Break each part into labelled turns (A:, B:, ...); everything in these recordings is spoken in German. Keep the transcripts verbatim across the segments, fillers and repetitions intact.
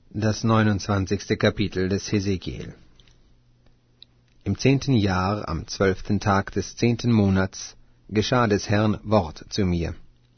A: Das neunundzwanzigste Kapitel des Hesekiel. Im zehnten Jahr, am zwölften Tag des zehnten Monats, geschah des Herrn Wort zu mir.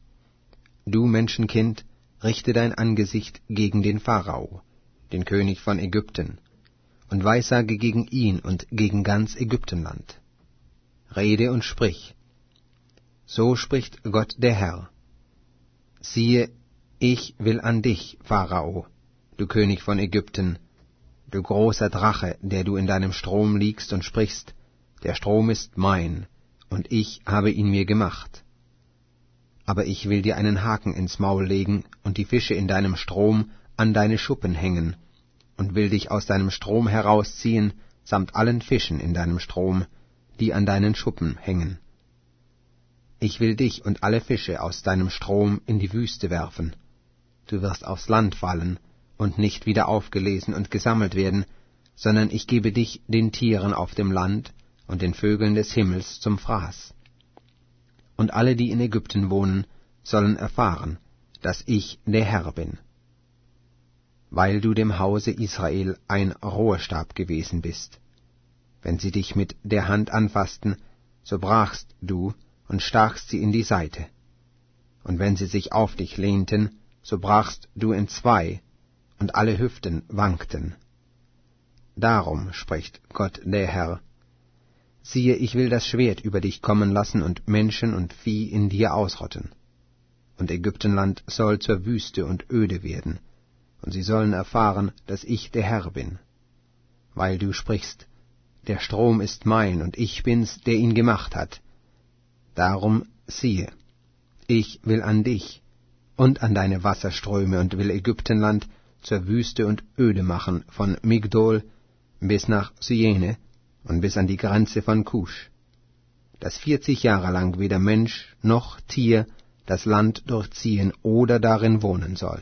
A: Du Menschenkind, richte dein Angesicht gegen den Pharao, den König von Ägypten, und weissage gegen ihn und gegen ganz Ägyptenland. Rede und sprich. So spricht Gott der Herr. Siehe, ich will an dich, Pharao, du König von Ägypten, du großer Drache, der du in deinem Strom liegst und sprichst, der Strom ist mein, und ich habe ihn mir gemacht. Aber ich will dir einen Haken ins Maul legen und die Fische in deinem Strom an deine Schuppen hängen, und will dich aus deinem Strom herausziehen, samt allen Fischen in deinem Strom, die an deinen Schuppen hängen. Ich will dich und alle Fische aus deinem Strom in die Wüste werfen. Du wirst aufs Land fallen und nicht wieder aufgelesen und gesammelt werden, sondern ich gebe dich den Tieren auf dem Land und den Vögeln des Himmels zum Fraß. Und alle, die in Ägypten wohnen, sollen erfahren, dass ich der Herr bin. Weil du dem Hause Israel ein Rohrstab gewesen bist. Wenn sie dich mit der Hand anfassten, so brachst du und stachst sie in die Seite. Und wenn sie sich auf dich lehnten, so brachst du in zwei, und alle Hüften wankten. Darum spricht Gott der Herr: Siehe, ich will das Schwert über dich kommen lassen und Menschen und Vieh in dir ausrotten. Und Ägyptenland soll zur Wüste und öde werden, und sie sollen erfahren, dass ich der Herr bin. Weil du sprichst, der Strom ist mein, und ich bin's, der ihn gemacht hat. Darum siehe, ich will an dich und an deine Wasserströme und will Ägyptenland zur Wüste und öde machen, von Migdol bis nach Syene und bis an die Grenze von Kusch, dass vierzig Jahre lang weder Mensch noch Tier das Land durchziehen oder darin wohnen soll.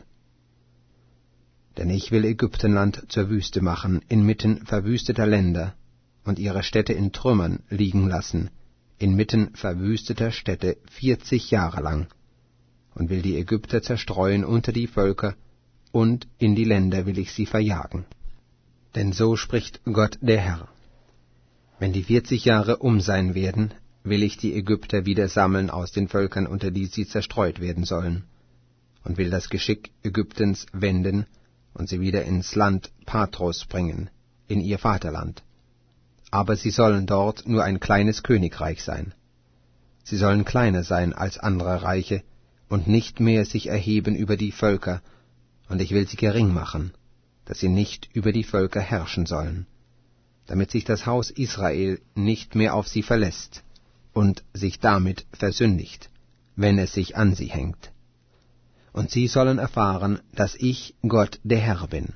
A: Denn ich will Ägyptenland zur Wüste machen, inmitten verwüsteter Länder, und ihre Städte in Trümmern liegen lassen, inmitten verwüsteter Städte vierzig Jahre lang, und will die Ägypter zerstreuen unter die Völker, und in die Länder will ich sie verjagen. Denn so spricht Gott der Herr: Wenn die vierzig Jahre um sein werden, will ich die Ägypter wieder sammeln aus den Völkern, unter die sie zerstreut werden sollen, und will das Geschick Ägyptens wenden und sie wieder ins Land Patros bringen, in ihr Vaterland. Aber sie sollen dort nur ein kleines Königreich sein. Sie sollen kleiner sein als andere Reiche und nicht mehr sich erheben über die Völker, und ich will sie gering machen, dass sie nicht über die Völker herrschen sollen, damit sich das Haus Israel nicht mehr auf sie verlässt und sich damit versündigt, wenn es sich an sie hängt. Und sie sollen erfahren, dass ich Gott der Herr bin.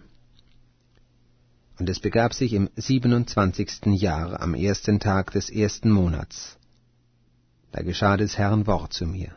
A: Und es begab sich im siebenundzwanzigsten Jahr, am ersten Tag des ersten Monats. Da geschah des Herrn Wort zu mir.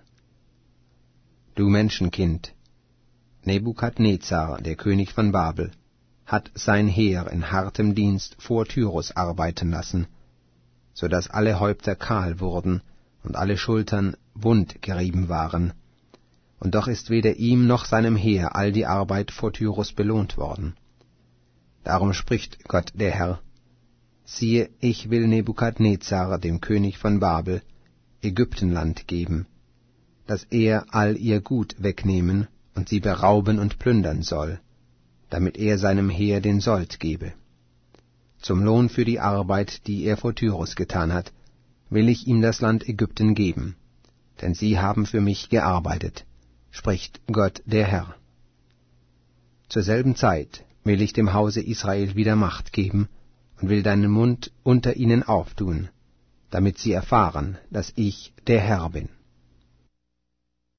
A: Du Menschenkind, Nebukadnezar, der König von Babel, hat sein Heer in hartem Dienst vor Tyrus arbeiten lassen, so dass alle Häupter kahl wurden und alle Schultern wund gerieben waren. Und doch ist weder ihm noch seinem Heer all die Arbeit vor Tyrus belohnt worden. Darum spricht Gott der Herr: Siehe, ich will Nebukadnezar, dem König von Babel, Ägyptenland geben, dass er all ihr Gut wegnehmen und sie berauben und plündern soll, damit er seinem Heer den Sold gebe. Zum Lohn für die Arbeit, die er vor Tyrus getan hat, will ich ihm das Land Ägypten geben, denn sie haben für mich gearbeitet, spricht Gott der Herr. Zur selben Zeit will ich dem Hause Israel wieder Macht geben und will deinen Mund unter ihnen auftun, damit sie erfahren, dass ich der Herr bin.